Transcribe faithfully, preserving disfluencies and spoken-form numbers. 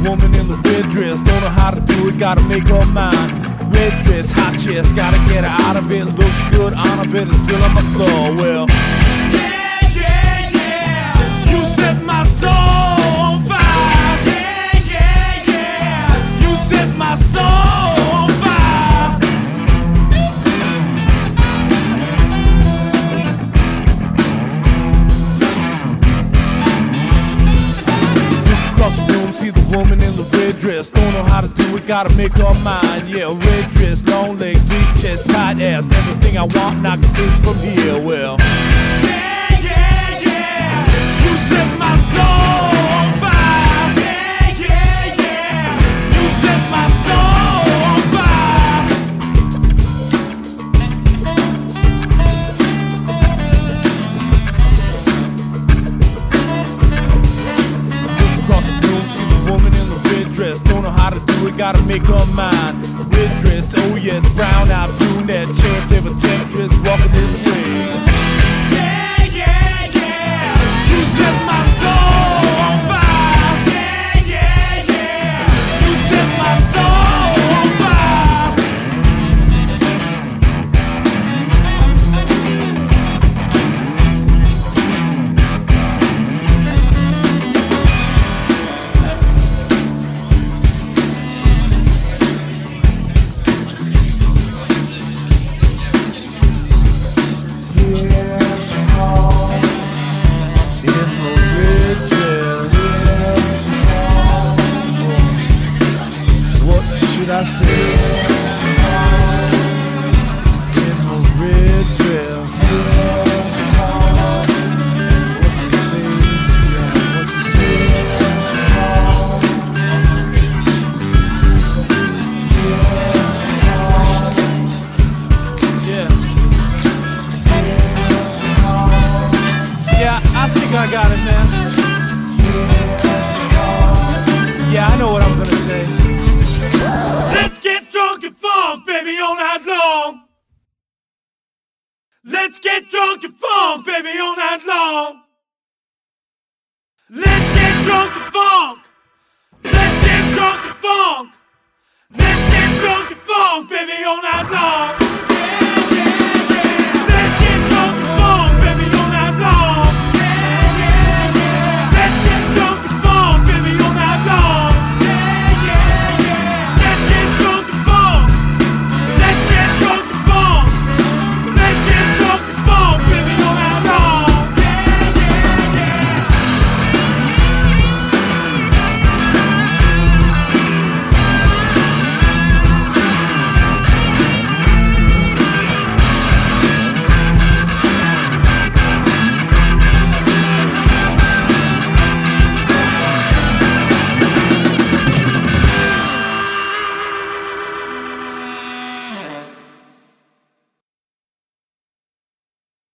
woman in the red dress. Don't know how to do it, gotta make her mind. Red dress, hot chest, gotta get her out of it. Looks good on her bed, it's still on my floor. Well, Yeah, yeah, yeah. you set my soul on fire. Yeah, yeah, yeah. You set my soul on fire. Look across the room, see the woman in the red dress. Don't know how to do it, gotta make her mind. Yeah, red dress, long leg, deep chest, tight ass. Everything I want, and I can taste from here. Well, Yeah, yeah, yeah. you set my soul on fire. Yeah, yeah, yeah. You set my soul on fire. Look across the room, see the woman in the red dress. Don't know how to do it, gotta make her mind. Red dress, oh yes, brown out brunette, cherry flavor temptress, walking in the rain. Yeah, yeah, yeah. You set my soul on fire. Yeah, yeah, yeah. You set my soul on fire. Here she comes in her red dress. What should I say? In her red dress. What to say? Yeah, what to say? Yeah. Yeah, I think I got it, man. Yeah, I know what I'm gonna say. Let's get drunk and funk, baby, all night long. Let's get drunk and funk, baby, all night long. Let's get drunk and funk.